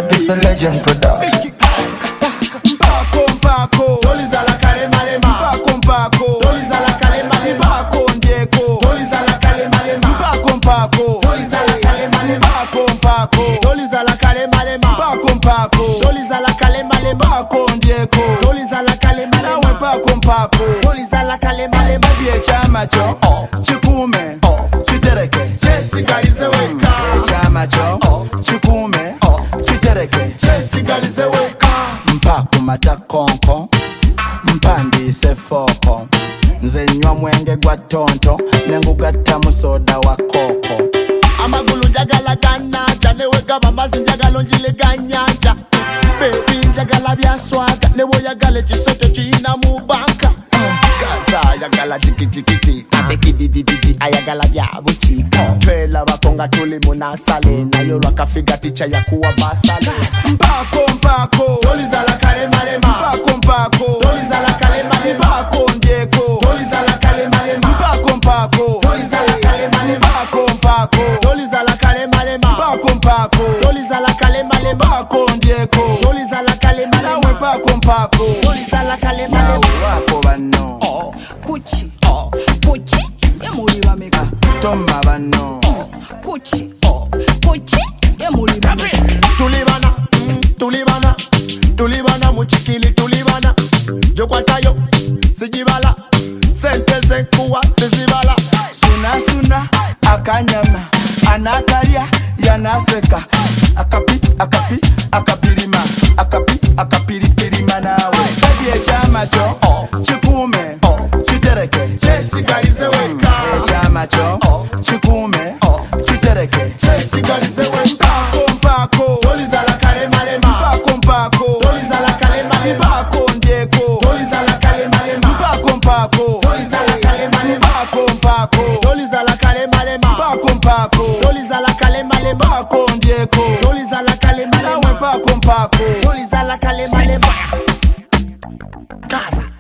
It's a legend production. Mpako, Toliza la kale malema. Mpako, Toliza la kale malema. Mpako ndieko, Toliza la kale malema. Mpako, Toliza la kale malema. Mpako, Toliza la kale malema. Mpako, Toliza la kale malema. Mpako ndieko, Toliza la kale malema. Mpako, Toliza la kale malema. Bie chama cho, chikume, chitereke, chesigalize weka. Chama cho, chikume, chitereke, chesigalize weka. Mpako matakonko, mpandise foko. Nze nywa mwenge gwa tonto, nengugatta musoda wa koko. Amagulu njagala ganaja, newega bamazi njagala njile ganyanja. Baby njagala byaswaga, newoyagala ekisoto kiyina mu banka. Gaza ayagala tikiti, abekidididi ayagala byabuchiko. Twela bakonga tuli munasale, nayo lwakafiga ticha yakuwa basale. Mpako, Toliza la kale malema. Mpako, Toliza la kale malema. Mpako ndieko, Toliza la kale malema. Mpako, Toliza la kale malema. Mpako, Toliza la kale malema. Mpako, Toliza la kale malema. Mpako ndieko, Toliza la kale malema. Mpako, Toliza la kale malema. Wako bano, Kuchi, Kuchi, yemuli bameka. Toma bano, Kuchi, Kuchi, yemuli bameka. Tulibana muchikili tulibana. Jokwatayo, sijibala. Sente zenkuwa sizibala. Suna, akanyama. Anakarya, yanaseka. Akapiripirima nawe. Ebye chama cho, chikume, chitereke, chesigalize weka. Chama cho, chikume, chitereke, chesigalize weka. Mpako, Toliza la kale malema. Mpako, Toliza la kale malema. Mpako ndieko, Toliza la kale malema. Mpako, Toliza la kale malema. Mpako, Toliza la kale malema. Mpako, Toliza la kale malema. Mpako ndieko, Toliza la kale malema. Mpako, Toliza la kale malema. Gaza.